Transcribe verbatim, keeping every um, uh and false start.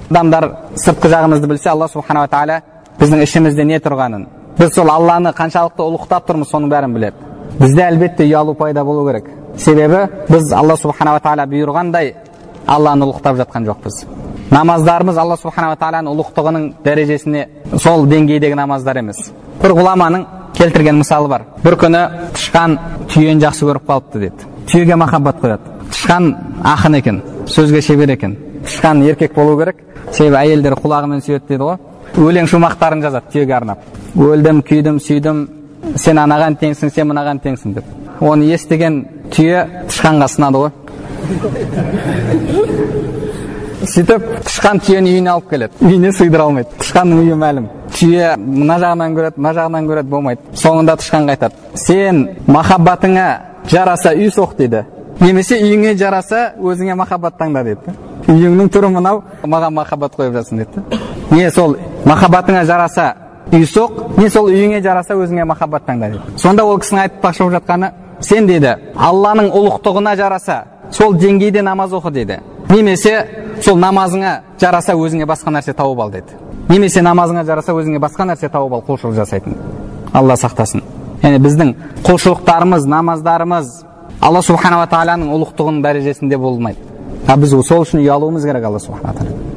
Адамдар сыртқы жағымызды білсе, Алла субханала тағала біздің ішімізде не тұрғанын, біз сол Алланы қаншалықты ұлықтап тұрмыз, соның бәрін біледі. Бізде әлбетте ұялу пайда болу керек. Себебі біз Алла субханала тағала бұйырғандай Алланы ұлықтап жатқан жоқпыз. Намаздарымыз Алла субханала тағаланың ұлықтығының дәрежесіне сол деңгейдегі намаздар емес. Бір ғұламаның келтірген мысалы бар. Бір күні тышқан түйені жақсы көріп қалыпты деді. Түйеге махаббат қояды. Тышқан ақын екен, сөзге шебер екен. Тышқан еркек болу керек, себебі әйелдер құлағымен сүйеді дейді ғой. Өлең шумақтарын жазады түйеге арнап. Өлдім, күйдім, сүйдім, сен анаған теңсің, сен мынаған теңсің деп. Оны естіген түйе тышқанға сынады ғой. Сөйтіп тышқан түйені үйіне алып келеді. Үйіне сыйдыра алмайды. Тышқанның үйі мәлім. Түйе мына жағынан көреді, мына жағынан көреді, болмайды. Соңында тышқанға айтады: сен махаббатыңа жараса үй соқ дейді. Немесе үйіңе жараса өзіңе махаббат таңда дейді. Үйіңнің түрі мынау, маған махаббат қойып жатсын дейді. Не сол махаббатыңа жараса үй соқ, не сол үйіңе жараса өзіңе махаббат таңда дейді. Сонда ол кісінің айтпақшы болып жатқаны: сен дейді, Алланың ұлықтығына жараса сол деңгейде намаз оқы дейді. Немесе сол намазыңа жараса өзіңе басқа нәрсе тауып ал дейді. Немесе намазыңа жараса өзіңе басқа нәрсе тауып ал, құлшылық жасайтын. Алла сақтасын. Яғни біздің құлшылықтарымыз, намаздарымыз Алла субханала тағаланың ұлықтығының дәрежесінде болмайды. А біз сол үшін ұялуымыз керек Алла субханала тағала.